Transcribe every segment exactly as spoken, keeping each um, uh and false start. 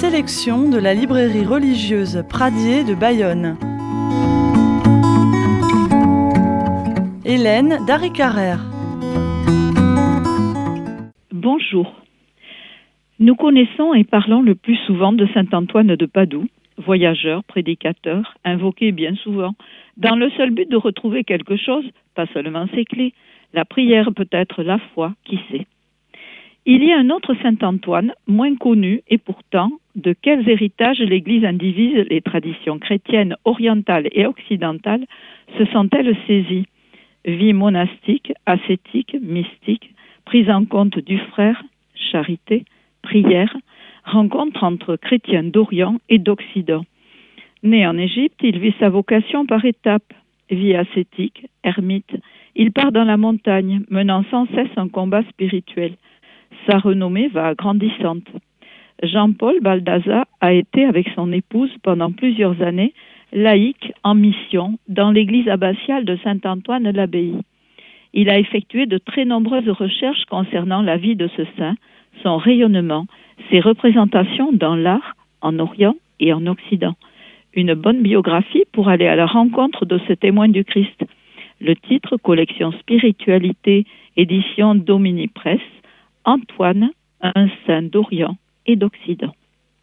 sélection de la librairie religieuse Pradier de Bayonne. Hélène Darry-Carrère. Bonjour. Nous connaissons et parlons le plus souvent de saint Antoine de Padoue, voyageur, prédicateur, invoqué bien souvent, dans le seul but de retrouver quelque chose, pas seulement ses clés, la prière peut-être, la foi, qui sait. Il y a un autre saint Antoine, moins connu, et pourtant, de quels héritages l'Église indivise les traditions chrétiennes orientales et occidentales se sont-elles saisies? Vie monastique, ascétique, mystique, prise en compte du frère, charité, prière, rencontre entre chrétiens d'Orient et d'Occident. Né en Égypte, il vit sa vocation par étapes. Vie ascétique, ermite, il part dans la montagne, menant sans cesse un combat spirituel. Sa renommée va grandissante. Jean-Paul Baldassare a été avec son épouse pendant plusieurs années laïque en mission dans l'église abbatiale de Saint-Antoine-l'Abbaye. Il a effectué de très nombreuses recherches concernant la vie de ce saint, son rayonnement, ses représentations dans l'art, en Orient et en Occident. Une bonne biographie pour aller à la rencontre de ce témoin du Christ. Le titre, collection Spiritualité, édition Domini Press, Antoine, un saint d'Orient et d'Occident.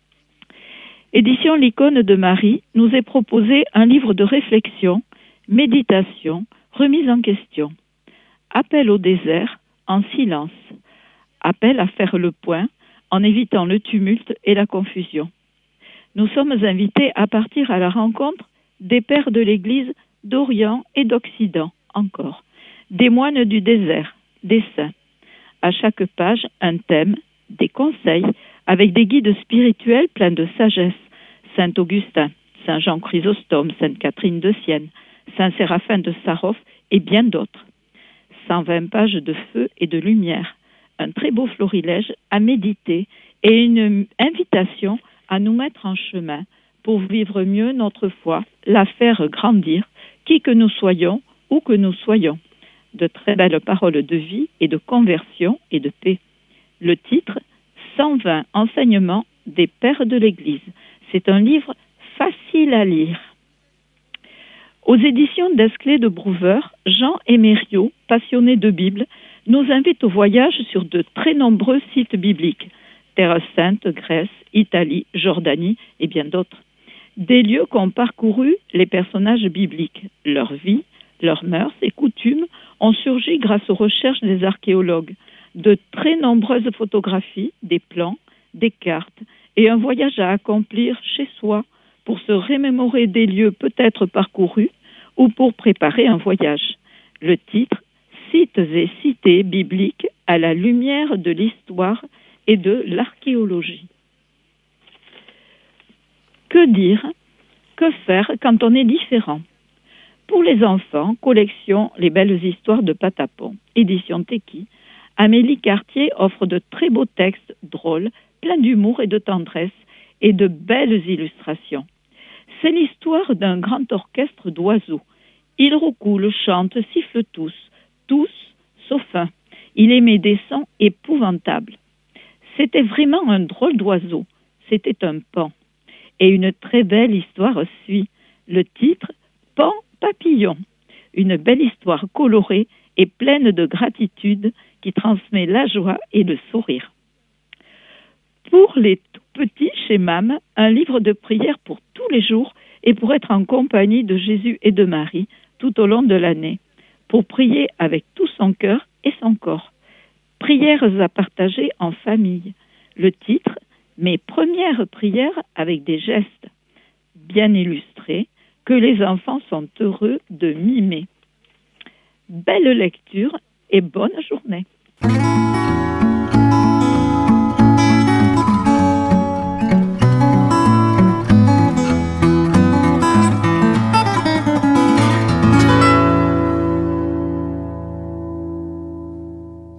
Édition L'Icône de Marie nous est proposé un livre de réflexion, méditation, remise en question. Appel au désert, en silence. Appel à faire le point, en évitant le tumulte et la confusion. Nous sommes invités à partir à la rencontre des pères de l'Église d'Orient et d'Occident, encore. Des moines du désert, des saints. À chaque page, un thème, des conseils, avec des guides spirituels pleins de sagesse. Saint Augustin, Saint Jean Chrysostome, Sainte Catherine de Sienne, Saint Séraphin de Sarov et bien d'autres. cent vingt pages de feu et de lumière. Un très beau florilège à méditer et une invitation à nous mettre en chemin pour vivre mieux notre foi, la faire grandir, qui que nous soyons, où que nous soyons. De très belles paroles de vie et de conversion et de paix. Le titre, cent vingt enseignements des pères de l'Église. C'est un livre facile à lire. Aux éditions Desclés de Brouwer, Jean Emériot, passionné de Bible, nous invite au voyage sur de très nombreux sites bibliques. Terre Sainte, Grèce, Italie, Jordanie et bien d'autres. Des lieux qu'ont parcouru les personnages bibliques. Leur vie, leurs mœurs et coutumes ont surgi grâce aux recherches des archéologues. De très nombreuses photographies, des plans, des cartes et un voyage à accomplir chez soi pour se remémorer des lieux peut-être parcourus ou pour préparer un voyage. Le titre, Sites et cités bibliques à la lumière de l'histoire et de l'archéologie. Que dire? Que faire quand on est différent? Pour les enfants, collection Les belles histoires de Patapon, édition Teki, Amélie Cartier offre de très beaux textes drôles, pleins d'humour et de tendresse, et de belles illustrations. C'est l'histoire d'un grand orchestre d'oiseaux. Ils roucoulent, chantent, sifflent tous, tous, sauf un. Il émet des sons épouvantables. C'était vraiment un drôle d'oiseau. C'était un paon. Et une très belle histoire suit. Le titre, Paon Papillon. Une belle histoire colorée et pleine de gratitude qui transmet la joie et le sourire. Pour les tout petits chez Mam, un livre de prière pour tous les jours et pour être en compagnie de Jésus et de Marie tout au long de l'année, pour prier avec tout son cœur et son corps. Prières à partager en famille. Le titre, Mes premières prières avec des gestes bien illustrés que les enfants sont heureux de mimer. Belle lecture et bonne journée.